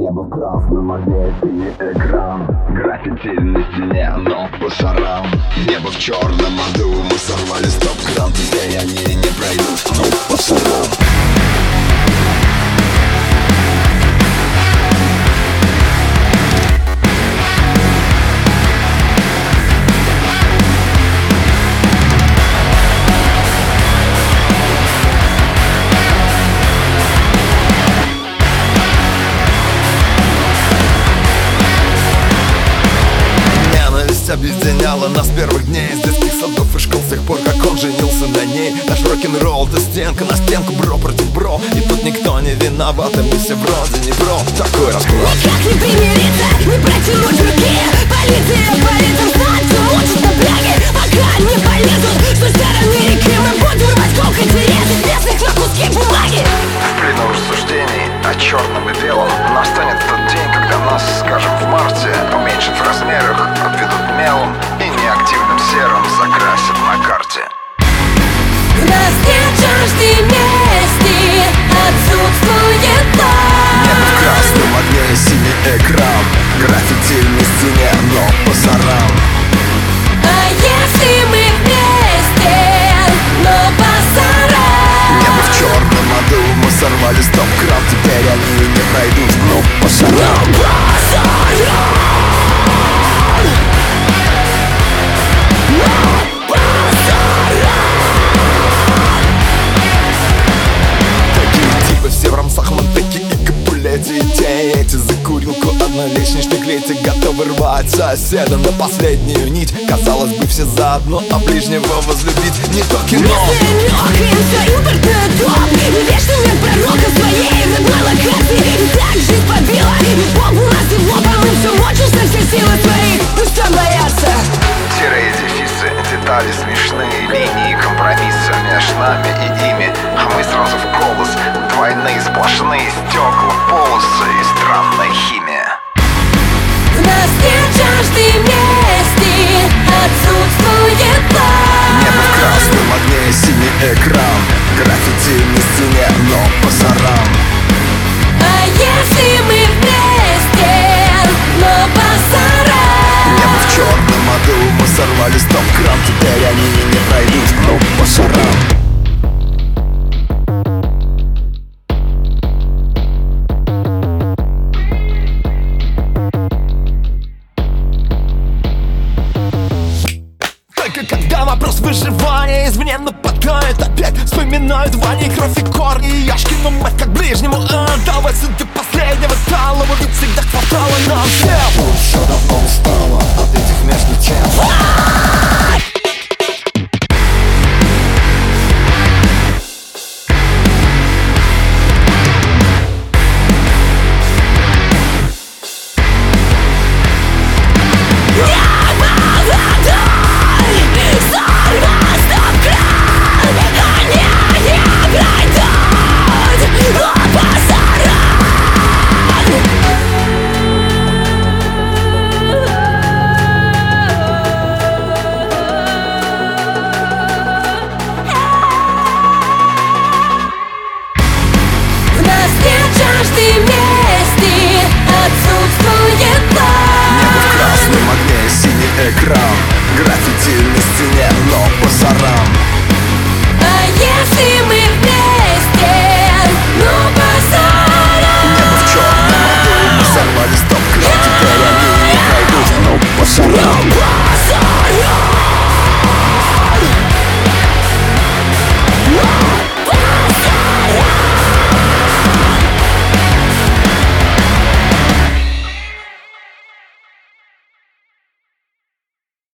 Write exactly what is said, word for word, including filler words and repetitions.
Небо в красном огне, синий экран. Граффити на стене, но по шарам. Небо в черном аду, мы сорвали стоп-кран. Теперь они не пройдут, но по шарам. Объединяла нас с первых дней, с детских садов и школ, с тех пор, как он женился на ней. Наш рок-н-ролл — это стенка на стенку, бро против бро. И тут никто не виноват, и мы все вроде не бро. Такой расклад. Никак не примириться, не протянуть руки. Полиция полит инстанцию, учит на пляге, пока не полезут. Что стороны реки мы будем рвать клок интересов местных на куски бумаги. В плену рассуждений о черном и белом настанет тот день, когда нас, скажем, в марте уменьшат в размерах, обведут мелом и неактивным серым закрасят на карте. В нас нет жажды мести, отсутствует план. Небо в красном огне, синий экран. Граффити на стене, но по шарам. А если мы вместе, но по шарам? Небо в черном аду, мы сорвали стоп-кран. Теперь они не пройдут, но по шарам. По шарам! Эти за курилку одноличничной клети готовы рвать соседа на последнюю нить. Казалось бы, все заодно, а ближнего возлюбить не то кино. Мы нюхаемся импортную топ. Не верь, что нет пророка в своей родной локации. И так жизнь побила, и бог у нас и в лоб. А мы все мочимся, все силы свои, ну что бояться? Тире и дефисы, детали смешные, линии компромисса между нами и ими. А мы сразу в голос, двойные сплошные стекла, полосы и странная химия. В нас нет жажды мести, отсутствует план. Небо в красном огне, синий экран. Граффити на стене, но по шарам. А если мы вместе, но по шарам? Небо в черном аду, мы сорвали стоп-кран. Теперь они не пройдут, но по шарам. Когда вопрос выживания извне нападает опять, вспоминают Ваня, кровь и корни, и Яшкину мать как ближнему отдаваться до последнего талого, ведь всегда хватало нам всем. Все давно устала от этих между тем.